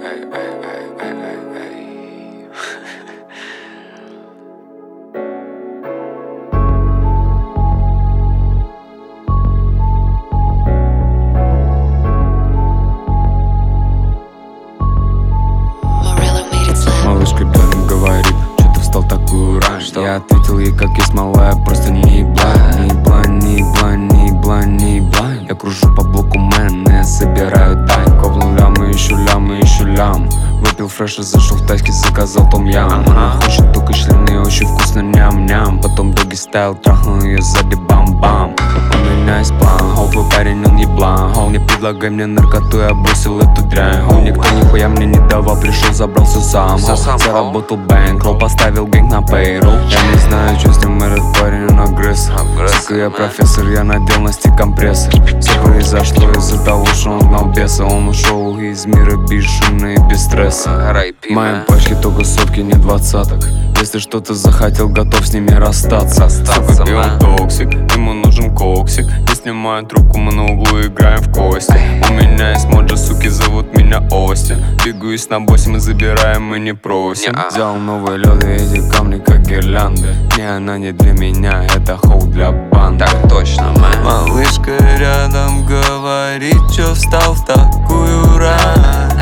Малышка белым говорит, что ты встал такую рань? Я ответил ей, как есть, малая, просто не еблань. Не еблань, не еблань, не еблань, не еблань. Я кружу по блоку мэн, собираю дань. Копнул лямы, еще лям. Выпил фреша, зашел в тайский, заказал том-ям. Она хочет только члены, очень вкусно, ням-ням. Потом доги стайл, трахнул ее сзади, бам-бам. У меня есть план, хоу, твой парень, он еблан. Хоу, не предлагай мне наркоту, я бросил эту дрянь. Хоу, никто нихуя мне не давал, пришел, забрался сам. Заработал бэнкролл, поставил гэнг на пейролл. Я не знаю, что с ним этот парень, он агрессор. Сука, я профессор, я надел на стик компрессор. Все произошло из-за того, что он гнал беса. Он ушел из мира бесшумно и без стресса. В моем пачке только сотки, не двадцаток. Если что-то захотел, готов с ними расстаться. Сука, и он токсик, ему нужен коксик. Не снимаю трубку, мы на углу играем в кости. У меня есть моджа, суки, зовут меня Остин. Двигаюсь на боссе, мы забираем, мы не просим. Взял новые лёды, эти камни как гирлянды. Не, она не для меня, это хоу для банды. Так точно, мэн. Малышка рядом говорит, чё встал в такую рань.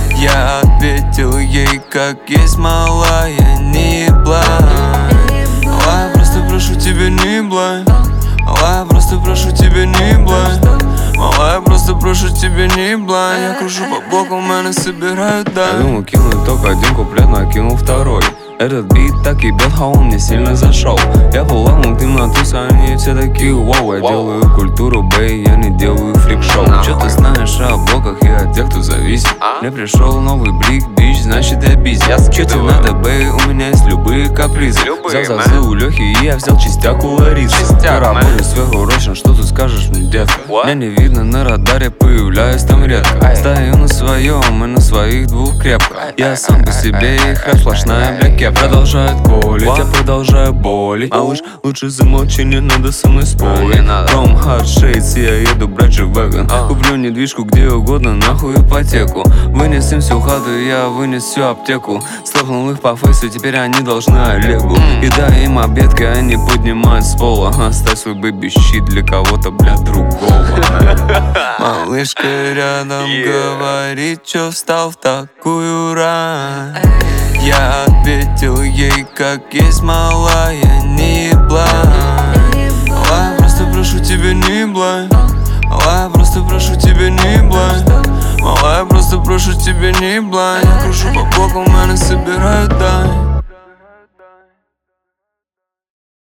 Я ответил ей, как есть, малая, не еблань. Малая, просто прошу тебя, не еблань. Малая, просто прошу тебя, не еблань. Малая, просто прошу тебя, не еблань. Я кружу по блоку, мене собирают дань. Я думал, кинуть только один куплет, но кинул второй. Этот бит так и бьет, а он мне сильно зашел. Я плавал темноту, они все такие вау. Я делаю культуру, бэй, я не делаю фрик-шоу. Чё ты знаешь о блоках и о тех, кто зависит? Мне пришел новый блик, бич, значит я бизи. Чё тебе надо, бэй, у меня есть любые капризы. Взял зазы у Лёхи и я взял чистяк у Ларисы. Я работаю сверхурочно, что ты скажешь мне, детка? Меня не видно на радаре, появляюсь там редко. Стою на своем и на своих двух крепко. Я сам по себе и хэп, сплошная бляки. Продолжает колить, я продолжаю болеть. Малыш, лучше замолчи, не надо со мной спорить. Ром, hard shades, я еду брать же веган. Куплю недвижку где угодно, нахуй ипотеку. Вынес им всю хату, я вынес всю аптеку. Слопнул их по фейсу, теперь они должны Олегу. И дай им обедки, они поднимают с пола. Оставь свой бэби-щит для кого-то, бля, другого. Малышка рядом говорит, чё встал в такую рань. Я ответил ей, как есть, малая, не еблань. Малая, просто прошу тебя, не еблань. Малая, просто прошу тебя, не еблань. Малая, просто прошу тебя, не еблань. Я кружу по блоку, мене собирают дань.